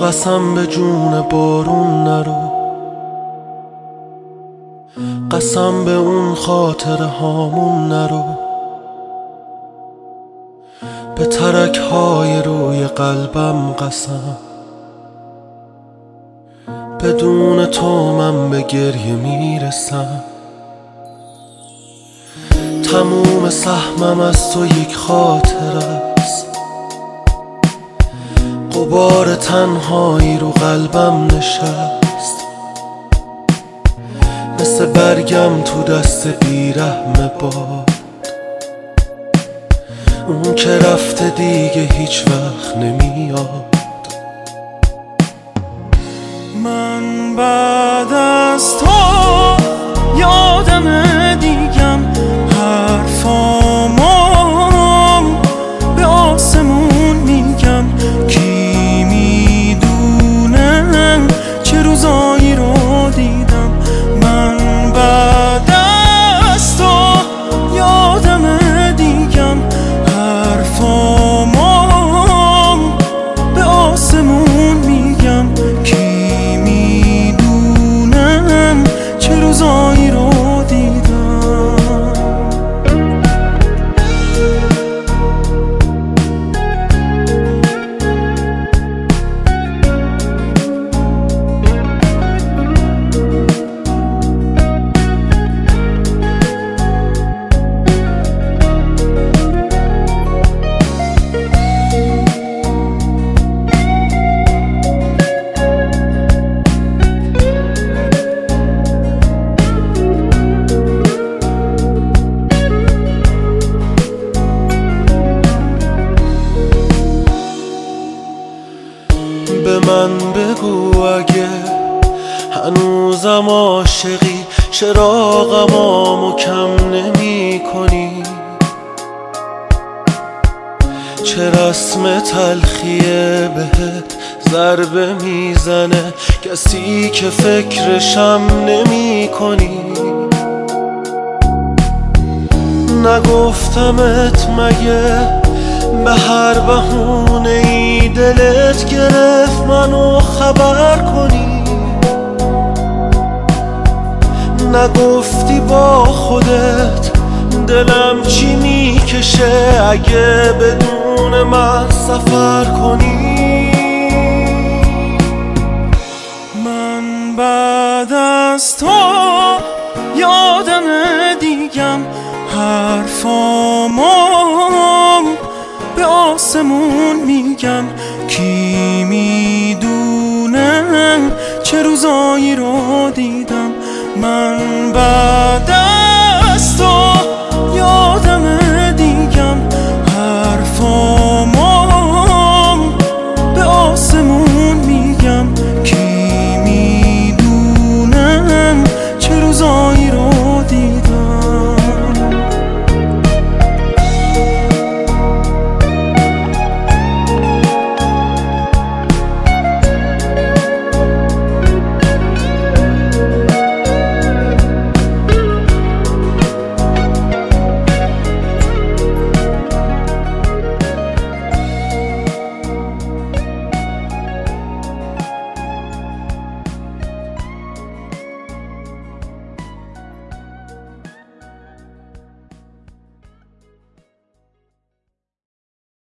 قسم به جون بارون نرو، قسم به اون خاطره هامون نرو، به ترک های روی قلبم قسم، بدون تو من به گریه میرسم. تموم سهمم از تو یک خاطره است، غبار تنهایی رو قلبم نشست، مثل برگم تو دست بیرحم باد، اون که رفته دیگه هیچ وقت نمیاد. من بعد از تو یادم دیگم حرفامو به آسمون میگم، کی میدونه چه روزایی رو دیدم. من بعد از تو یادم دیگم حرفامو به آسمون میگم، کی میدونه چه روزایی رو دیدم. به من بگو اگه هنوزم عاشقی، چراغمامو کم نمی کنی. چه رسم تلخیه بهت ضربه میزنه، کسی که فکرشم نمی کنی. نگفتمت مگه به هر بهونه ای دلت گرفت منو خبر کنی؟ نگفتی با خودت دلم چی میکشه اگه بدون من سفر کنی؟ من بعد از تو یادم دیگم حرفامو به آسمون میگم، کی میدونه چه روزایی رو دیدم. من بعد